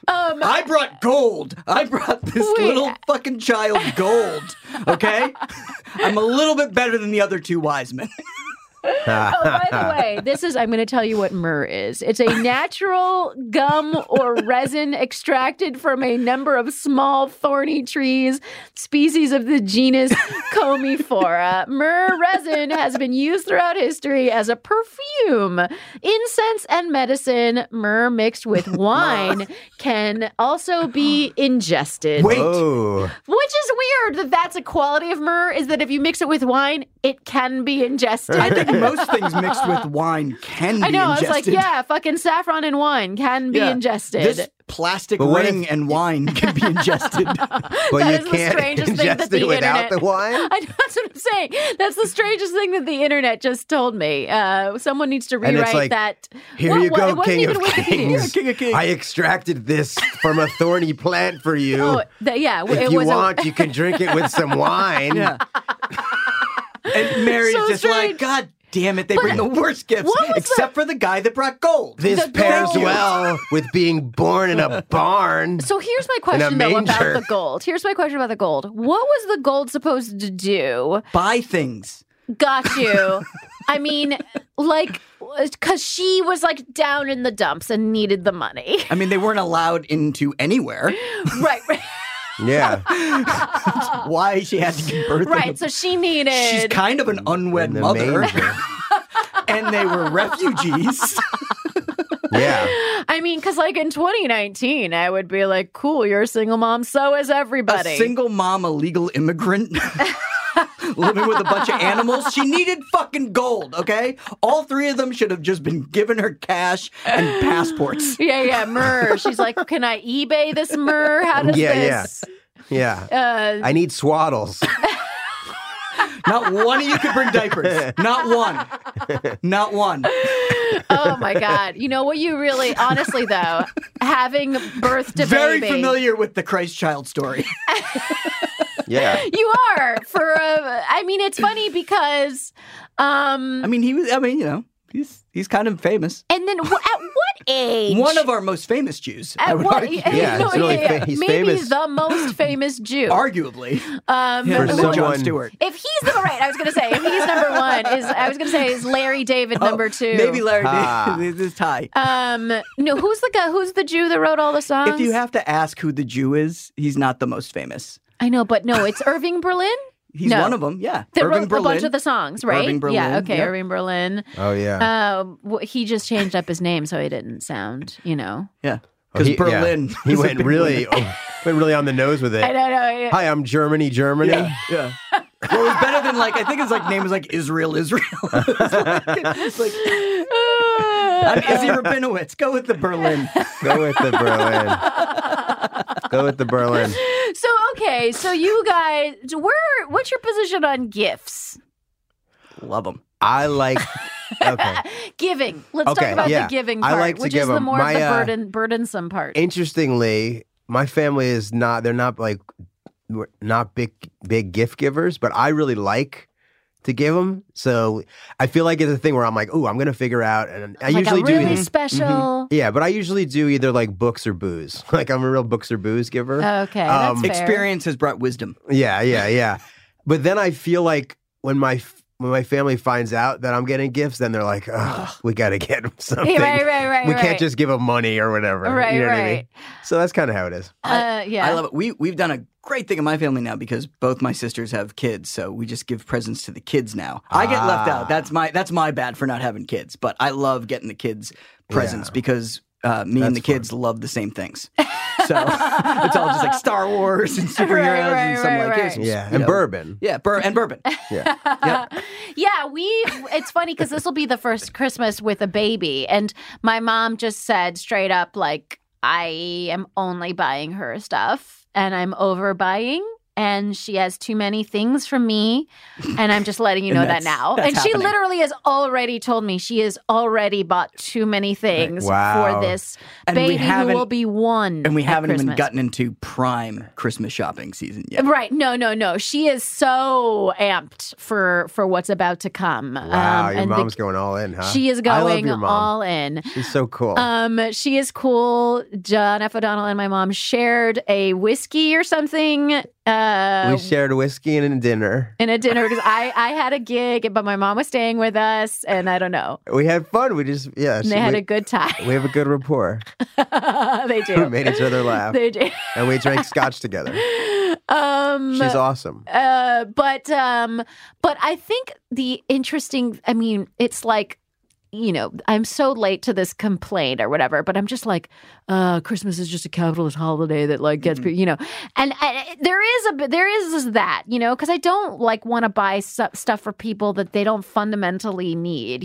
I brought gold. I brought this Wait. little fucking child gold. Okay? I'm a little bit better than the other two wise men. Oh, by the way, I'm going to tell you what myrrh is. It's a natural gum or resin extracted from a number of small thorny trees, species of the genus Commiphora. Myrrh resin has been used throughout history as a perfume, incense, and medicine. Myrrh mixed with wine can also be ingested. Wait. Oh. Which is weird that that's a quality of myrrh, is that if you mix it with wine, it can be ingested. I think most things mixed with wine can be I know. ingested. I was like, yeah, fucking saffron and wine can be Yeah. ingested. This plastic But what ring if- and wine can be ingested. But That you is the can't strangest thing that ingest the it without internet- the wine? That's what I'm saying. That's the strangest thing that the internet just told me. Someone needs to And it's rewrite like, that. Here Well, you well, go, it wasn't King even of Wikipedia. Kings. King of Kings. I extracted this from a thorny plant for you. Oh, if it you was want, you can drink it with some wine. Yeah. And Mary's So just strange. like, God damn it, they bring the worst gifts, what was except for the guy that brought gold. This The pairs gold. well with being born in a barn. So here's my question though about manger. the gold. Here's my question about the gold. What was the gold supposed to do? Buy things. Got you. I mean, like, because she was like down in the dumps and needed the money. I mean, they weren't allowed into anywhere. Right. Yeah. Why she had to give birth. Right. So she needed. She's kind of an unwed In the mother, manger. and they were refugees. Yeah. I mean, because like in 2019, I would be like, cool, you're a single mom. So is everybody. A single mom, illegal immigrant. living with a bunch of animals. She needed fucking gold, okay? All three of them should have just been given her cash and passports. Yeah, myrrh. She's like, can I eBay this myrrh? How does this? Yeah. I need swaddles. Not one of you could bring diapers. Not one. Not one. Oh my God. You know what you really, honestly though, having birthed a Very baby. familiar with the Christ child story. Yeah. You are I mean, it's funny because, he's kind of famous. and then at what age? One of our most famous Jews, I At would what, argue. Yeah, it's really he's maybe famous. the most famous Jew. Arguably. Him For and then John someone- Stewart. If he's right, I was going to say, if he's number one, is Larry David number two. Maybe Larry Ah. David. This is tie. No, who's the guy? Who's the Jew that wrote all the songs? If you have to ask who the Jew is, he's not the most famous. I know, but no, it's Irving Berlin. He's No. one of them, yeah. That Irving wrote Berlin. a bunch of the songs, right? Irving Berlin, yeah, okay, yeah. Irving Berlin. Oh, yeah. He just changed up his name so he didn't sound, Yeah. Oh, Because Berlin. He is a went big really, word. went really on the nose with it. I don't know. Hi, I'm Germany. Yeah. Well, it was better than I think his name was Israel. It's like I'm Izzy Rabinowitz. Go with the Berlin. Go with the Berlin. Go with the Berlin. So okay, so you guys, what's your position on gifts? Love them. I like. Okay. Giving. Let's Okay, talk about yeah. the giving I part, like to which give is the them. more My, burdensome part. Interestingly, my family is not. They're not we're not big gift givers, but I really like to give them. So I feel like it's a thing where I'm like, oh, I'm going to figure out. And I like usually a really do. special. Yeah, but I usually do either like books or booze. Like I'm a real books or booze giver. Okay, that's fair. Experience has brought wisdom. Yeah. But then I feel like when my family finds out that I'm getting gifts, then they're like, oh, we got to get them something. Right. We can't just give them money or whatever. Right, you know what I mean? right. So that's kind of how it is. Yeah. I love it. We've done a great thing in my family now because both my sisters have kids, so we just give presents to the kids now. I get left out. That's my bad for not having kids, but I love getting the kids presents because me and the kids love the same things. So it's all just like Star Wars and superheroes and some here's, And bourbon. Yeah, and bourbon. Yeah. Yep. Yeah, it's funny because this will be the first Christmas with a baby. And my mom just said straight up, like, I am only buying her stuff and I'm overbuying. And she has too many things from me. And I'm just letting you know that now. that's And she happening. literally has already told me she has already bought too many things Wow. for this And we baby who haven't- will be one. And we at haven't even Christmas. gotten into prime Christmas shopping season yet. Right. No. She is so amped for what's about to come. Wow, your and mom's going all in, huh? She is I love going your mom. all in. She's so cool. She is cool. John F. O'Donnell and my mom shared a whiskey or something. We shared a whiskey and a dinner. In a dinner because I had a gig, but my mom was staying with us, and I don't know. We had fun. We just, And they had a good time. We have a good rapport. They We do. made each other laugh. They do. And we drank scotch together. She's awesome. But I think the interesting, I mean, it's like, I'm so late to this complaint or whatever, but I'm just like, Christmas is just a capitalist holiday that like gets people, and there is that, because I don't like want to buy stuff for people that they don't fundamentally need,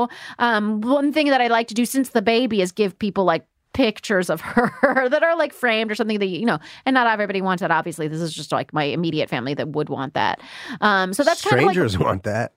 one thing that I like to do since the baby is give people like pictures of her that are like framed or something that, and not everybody wants that. Obviously, this is just like my immediate family that would want that. So that's kind of like Strangers want that.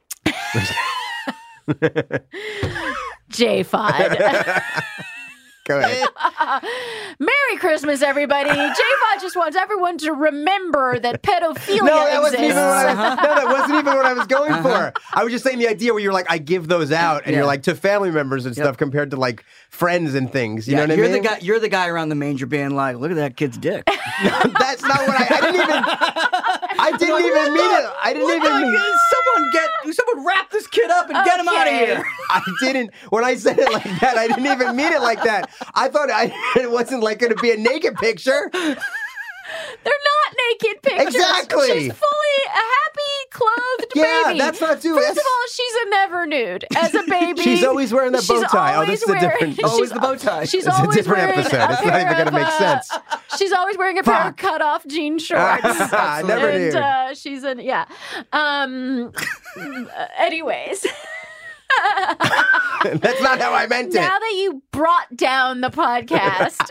J-Fod. Go ahead. Merry Christmas, everybody. J-Fod just wants everyone to remember that pedophilia No, that wasn't exists. that wasn't even what I was going for. I was just saying the idea where you're like, I give those out, and you're like to family members and stuff compared to like friends and things. You know what I mean? You're the guy around the manger being like, look at that kid's dick. That's not what I didn't even. I didn't even mean it. I didn't even mean. Someone wrap this kid up and get him out of Okay. here. I didn't. When I said it like that, I didn't even mean it like that. I thought it wasn't like going to be a naked picture. They're not naked pictures. Exactly. She's fully a happy, clothed baby. That's not too. First of all, she's a never nude as a baby. She's always wearing that bow tie. Oh, this is a different. Oh, it's the bow tie. She's It's a always different wearing episode. It's not even going to make sense. She's always wearing a pair of cut-off jean shorts. I never knew. And she's in, yeah. Anyways. That's not how I meant it. Now that you brought down the podcast,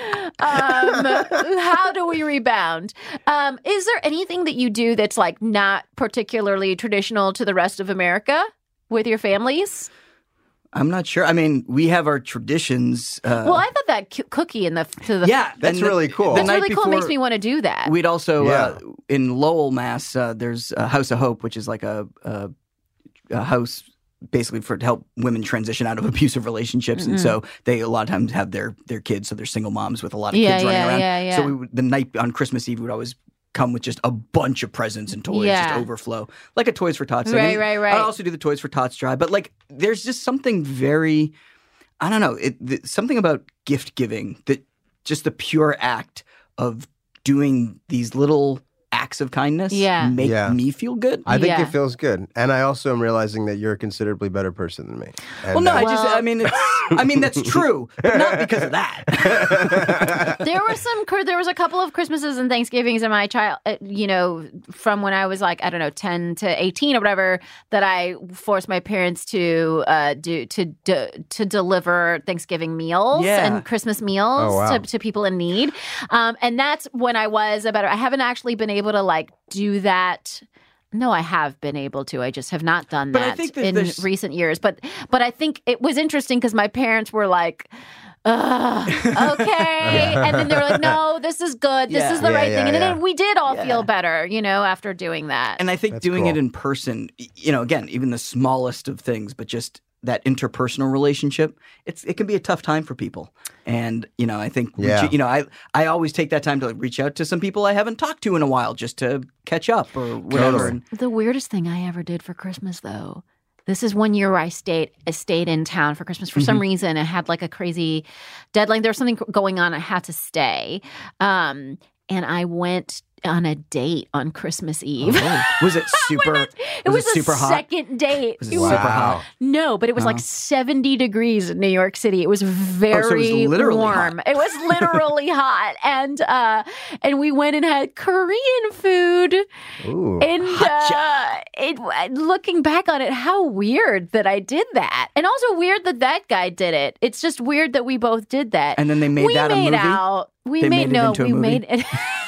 how do we rebound? Is there anything that you do that's like not particularly traditional to the rest of America with your families? I'm not sure. I mean, we have our traditions. Well, I thought that cookie in the That's really cool. That's really cool. It makes me want to do that. We'd also in Lowell, Mass. There's a House of Hope, which is like a house basically to help women transition out of abusive relationships, and so they a lot of times have their kids, so they're single moms with a lot of kids running around. Yeah. So the night on Christmas Eve, we would always come with just a bunch of presents and toys, just overflow, like a Toys for Tots. Right. I also do the Toys for Tots drive, but like there's just something very, I don't know, something about gift giving, that just the pure act of doing these little acts of kindness make me feel good. I think it feels good, and I also am realizing that you're a considerably better person than me. And, well, no, I mean that's true, but not because of that. There was a couple of Christmases and Thanksgivings in my from when I was like, I don't know, 10 to 18 or whatever, that I forced my parents to deliver Thanksgiving meals and Christmas meals to people in need. And that's when I was I haven't actually been able to like do that. No, I have been able to. I just have not done that in recent years. But I think it was interesting because my parents were like, okay. And then they were like, no, this is good. This is the right thing. And then we did all feel better, after doing that. And I think doing it in person, again, even the smallest of things, but just that interpersonal relationship, it can be a tough time for people. And, I think, I always take that time to reach out to some people I haven't talked to in a while just to catch up or whatever. The weirdest thing I ever did for Christmas, though, this is one year where I stayed in town for Christmas. For some reason, I had like a crazy deadline. There was something going on. I had to stay. And I went on a date on Christmas Eve. Oh. Was it super? It was a super hot? Second date. Was it super hot? No, but it was like 70 degrees in New York City. It was very warm. Hot. It was literally hot, and we went and had Korean food. Ooh. And looking back on it, how weird that I did that, and also weird that guy did it. It's just weird that we both did that. And then they made that a movie. We made it.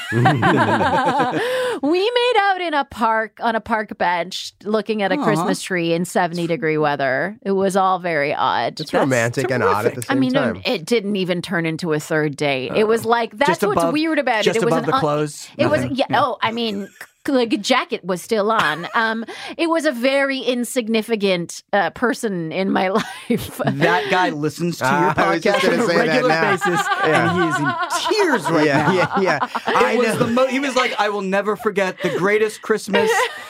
We made out in a park on a park bench looking at a Christmas tree in 70-degree weather. It was all very odd. It's romantic and odd at the same time. It didn't even turn into a third date. It was like, that's what's weird about it. Just It was above the clothes? It was, like a jacket was still on. It was a very insignificant person in my life. That guy listens to your podcast on a regular basis, and he is in tears right now. Yeah. He was like, I will never forget the greatest Christmas.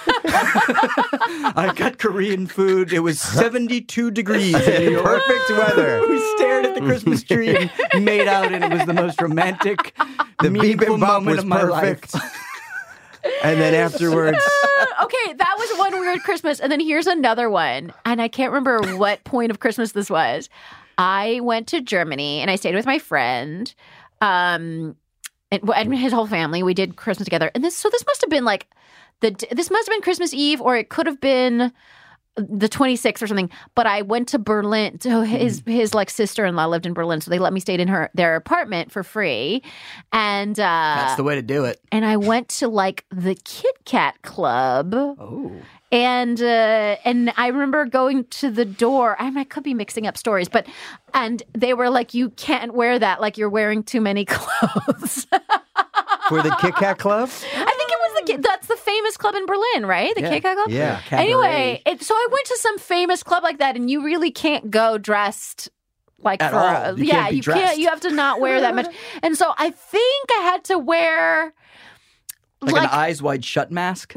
I got Korean food. It was 72 degrees. Perfect weather. We stared at the Christmas tree and made out, and it was the most romantic, meaningful moment of my life. And then afterwards... Okay, that was one weird Christmas. And then here's another one. And I can't remember what point of Christmas this was. I went to Germany and I stayed with my friend and his whole family. We did Christmas together. And this must have been like... This must have been Christmas Eve, or it could have been the 26th or something. But I went to Berlin. So his like sister-in-law lived in Berlin, so they let me stay in their apartment for free. And that's the way to do it. And I went to like the Kit Kat Club. Oh. And I remember going to the door. I could be mixing up stories, and they were like, "You can't wear that. Like you're wearing too many clothes." For the Kit Kat Club? I think it was that's the famous club in Berlin, right? The Kit Kat Club? Yeah. Anyway, so I went to some famous club like that, and you really can't go dressed like at all. You can't be dressed. You have to not wear that much. And so I think I had to wear Like an eyes wide shut mask? No,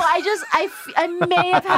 I may have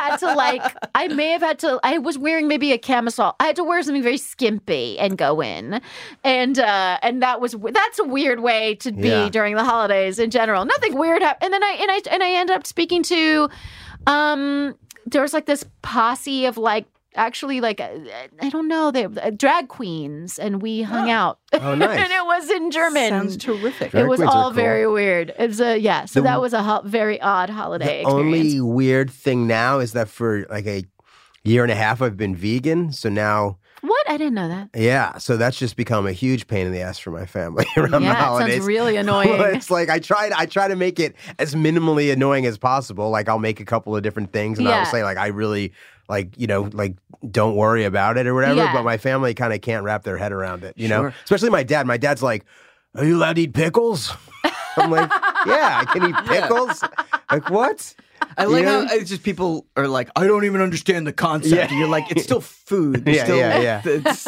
had to, I was wearing maybe a camisole. I had to wear something very skimpy and go in. And that's a weird way to be during the holidays in general. Nothing weird happened. And then I ended up speaking to, there was like this posse of like, actually, like, I don't know, they drag queens, and we hung out. Oh, nice. And it was in German. Sounds terrific. It was queens are all cool. very weird. It was so that was a very odd holiday The experience. only weird thing now is that for like a year and a half, I've been vegan. So now, What? I didn't know that. yeah, so that's just become a huge pain in the ass for my family around the Yeah, it holidays. sounds really annoying. Well, it's like I try to make it as minimally annoying as possible. Like I'll make a couple of different things, and I'll say like I really like don't worry about it or whatever. Yeah. But my family kind of can't wrap their head around it. You know, especially my dad. My dad's like, "Are you allowed to eat pickles?" I'm like, "Yeah, I can eat pickles." Like what? I like how it's just people are like, I don't even understand the concept. Yeah. And you're like, it's still food. It's Yeah.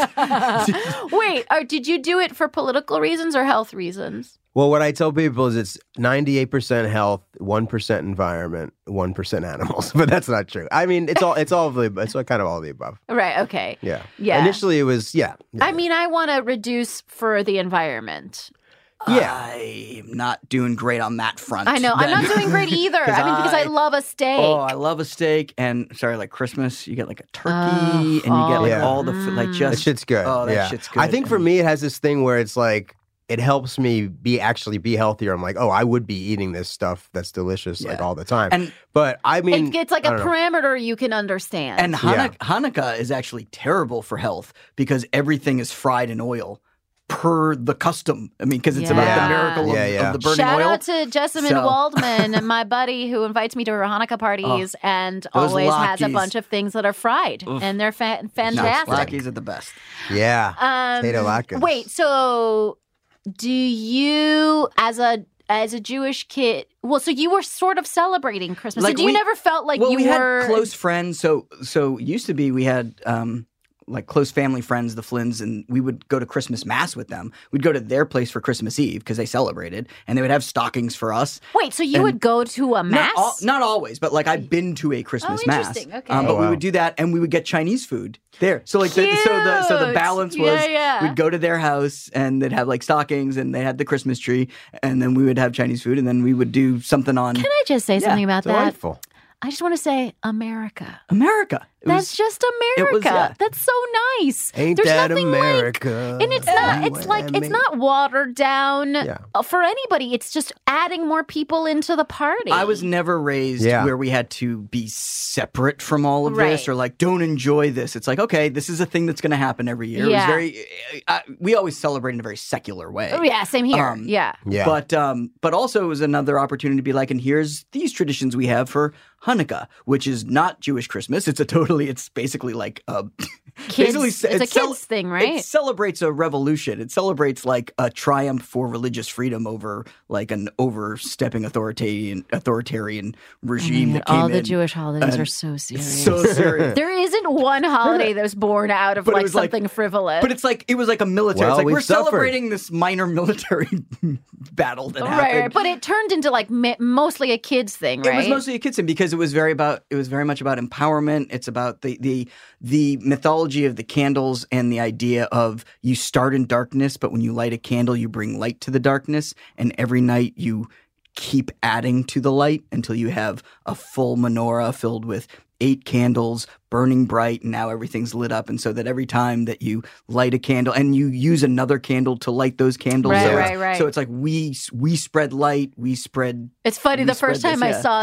Wait, did you do it for political reasons or health reasons? Well, what I tell people is it's 98% health, 1% environment, 1% animals. But that's not true. I mean, it's kind of all of the above. Right, okay. Yeah. Yeah. Initially, it was I mean, I want to reduce for the environment. I'm not doing great on that front. I know. I'm then. not doing great either. I mean, because I love a steak. Oh, I love a steak. And like Christmas, you get like a turkey and you get like all the food. Like just. That shit's good. Oh, that yeah. shit's good. I think for me, it has this thing where it's like, it helps me be healthier. I'm like, oh, I would be eating this stuff that's delicious like all the time. But I mean, it's like a parameter you can understand. And Hanukkah is actually terrible for health because everything is fried in oil. Per the custom. I mean, because it's about the miracle of the burning Shout oil. out to Jessamine Waldman, my buddy who invites me to her Hanukkah parties and always has a bunch of things that are fried. And they're fantastic. Latkes are the best. Yeah. Potato latkes. Wait, so do you, as a Jewish kid, so you were sort of celebrating Christmas. Like so you never felt like you we were... had close friends. So used to be we had... like close family friends, the Flynns, and we would go to Christmas Mass with them. We'd go to their place for Christmas Eve because they celebrated, and they would have stockings for us. Wait, so you would go to a Mass? Not always, but like I've been to a Christmas Mass. Interesting. Okay. But we would do that, and we would get Chinese food there. So like so the balance was we'd go to their house, and they'd have like stockings, and they had the Christmas tree, and then we would have Chinese food, and then we would do something on. Can I just say something about delightful. that? I just want to say America. America. That's just America. That's so nice. Ain't There's that nothing America? And it's not. It's like it's not watered down for anybody. It's just adding more people into the party. I was never raised where we had to be separate from all of this, or like don't enjoy this. It's like, okay, this is a thing that's going to happen every year. Yeah. It was very. We always celebrate in a very secular way. Oh yeah, same here. Yeah. But also it was another opportunity to be like, and here's these traditions we have for Hanukkah, which is not Jewish Christmas. It's basically like Kids, it's a kids thing, right? It celebrates a revolution. It celebrates like a triumph for religious freedom over like an overstepping authoritarian regime that came in. All the Jewish holidays are so serious. So serious. There isn't one holiday that was born out of like something frivolous. But it's like it was like a military. Well, it's like we we're suffered. celebrating this minor military battle that happened. Right. But it turned into like mostly a kids thing, right? It was mostly a kids thing because it was very much about empowerment. It's about the mythology of the candles and the idea of you start in darkness, but when you light a candle, you bring light to the darkness, and every night you keep adding to the light until you have a full menorah filled with 8 candles burning bright, and now everything's lit up. And so that every time that you light a candle and you use another candle to light those candles, right. So it's like we spread light, we spread. It's funny. The first time I saw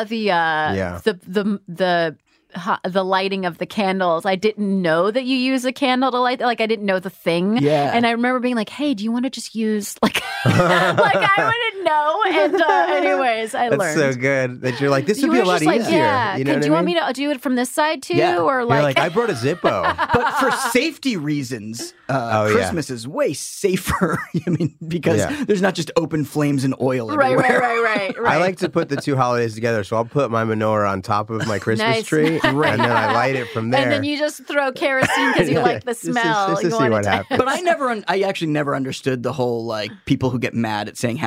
the lighting of the candles, I didn't know that you use a candle to light. Like I didn't know the thing. Yeah. And I remember being like, "Hey, do you want to just use like like I wouldn't know?" And anyways, I That's learned. so good that you're like, this would be a were lot just like, easier. Yeah. You know do you want me to do it from this side too, or You're like? like, I brought a Zippo. But for safety reasons, Christmas is way safer. I mean, because there's not just open flames and oil everywhere. Right. I like to put the two holidays together, so I'll put my menorah on top of my Christmas Nice. tree, and then I light it from there. And then you just throw kerosene because you like the smell. Just to You see want what it to- happens. But I actually never understood the whole like people who get mad at saying Happy Holidays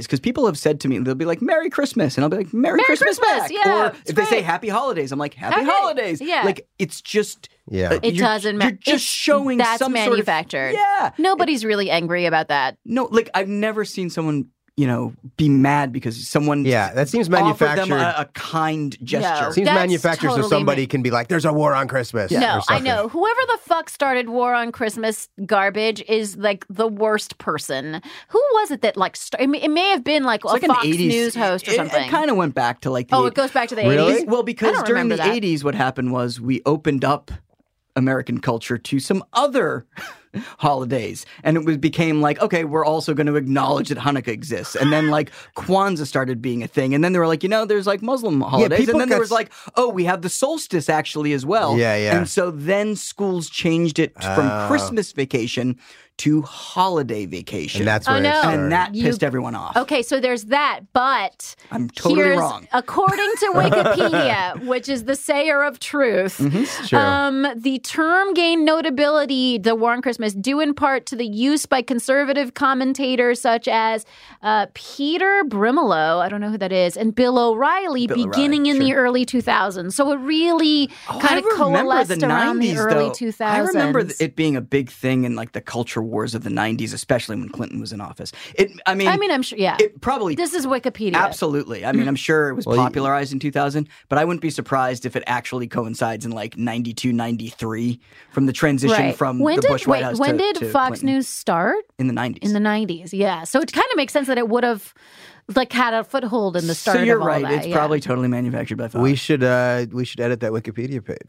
because people have said to me, they'll be like, Merry Christmas. And I'll be like, Merry Christmas back. Yeah, or if they say Happy Holidays, I'm like, Happy Holidays. Yeah. Like, it's just... Yeah. It doesn't matter. You're just showing that's some manufactured. sort of... Yeah. Nobody's really angry about that. No, like, I've never seen someone... be mad because someone that seems offered manufactured. them a kind gesture. No. Seems That's manufactured so totally somebody can be like, there's a war on Christmas. No, or I something. know. Whoever the fuck started War on Christmas garbage is like the worst person. Who was it that like it may have been like It's a like Fox an 80s, News host or something. It kind of went back to like the... Oh, it goes back to the 80s? Really? Well, I because don't during the remember that. 80s, what happened was we opened up American culture to some other holidays. And it became like, okay, we're also going to acknowledge that Hanukkah exists. And then like Kwanzaa started being a thing. And then they were like, there's like Muslim holidays. people And then there got was like, oh, we have the solstice actually as well. Yeah, yeah. And so then schools changed it from Christmas vacation to holiday vacation. And that's where Oh, it no. started. And that pissed everyone off. Okay, so there's that, but I'm totally here's, wrong. According to Wikipedia, which is the sayer of truth, Sure. the term gained notability, the War on Christmas, due in part to the use by conservative commentators such as Peter Brimelow, I don't know who that is, and Bill O'Reilly, beginning in the early 2000s. So it really kind of coalesced around the early 2000s. I remember it being a big thing in like the culture wars of the 90s, especially when Clinton was in office. I mean, I'm sure, yeah. It probably... This is Wikipedia. Absolutely. I mean, I'm sure it was popularized in 2000, but I wouldn't be surprised if it actually coincides in like 92, 93 from the transition from the Bush White House when to did Fox Clinton. News start? In the 90s. In the 90s, yeah. So it kind of makes sense that it would have like had a foothold in the start So you're of all right. that. It's probably totally manufactured by Fox. We should edit that Wikipedia page.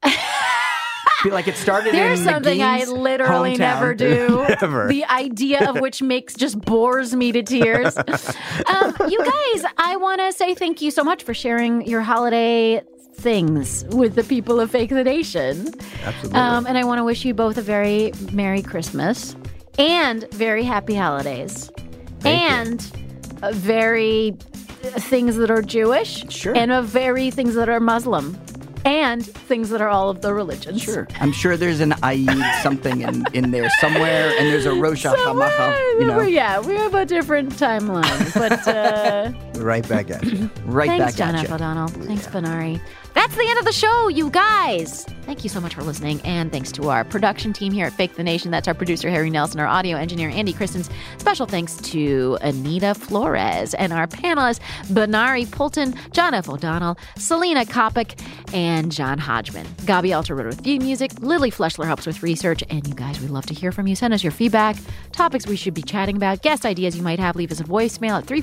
Be like it started There's in something I McGee's literally hometown. never do. Never. The idea of which just bores me to tears. You guys, I want to say thank you so much for sharing your holiday things with the people of Fake the Nation. Absolutely. And I want to wish you both a very Merry Christmas and very happy holidays. Thank A very things that are Jewish. Sure. And a very things that are Muslim. And things that are all of the religions. Sure. I'm sure there's an Eid something in there somewhere, and there's a Rosh Hashanah, Yeah, we have a different timeline. But Right back at you. Right thanks, back John at F. you. O'Donnell. Thanks, Benari. That's the end of the show, you guys. Thank you so much for listening, and thanks to our production team here at Fake the Nation. That's our producer, Harry Nelson, our audio engineer, Andy Christens. Special thanks to Anita Flores and our panelists, Benari Poulton, John F. O'Donnell, Selena Kopic, and John Hodgman. Gabi Alter wrote with theme music. Lily Fleshler helps with research. And you guys, we'd love to hear from you. Send us your feedback, topics we should be chatting about, guest ideas you might have. Leave us a voicemail at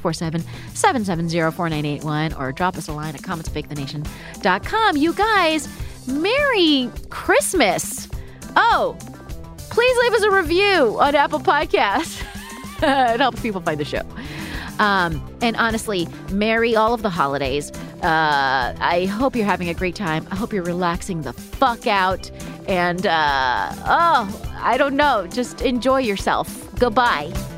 347-770-4981 or drop us a line at comments@fakethenation.com. You guys, Merry Christmas. Oh, please leave us a review on Apple Podcasts. It helps people find the show. And honestly, merry all of the holidays. I hope you're having a great time. I hope you're relaxing the fuck out. And, I don't know. Just enjoy yourself. Goodbye.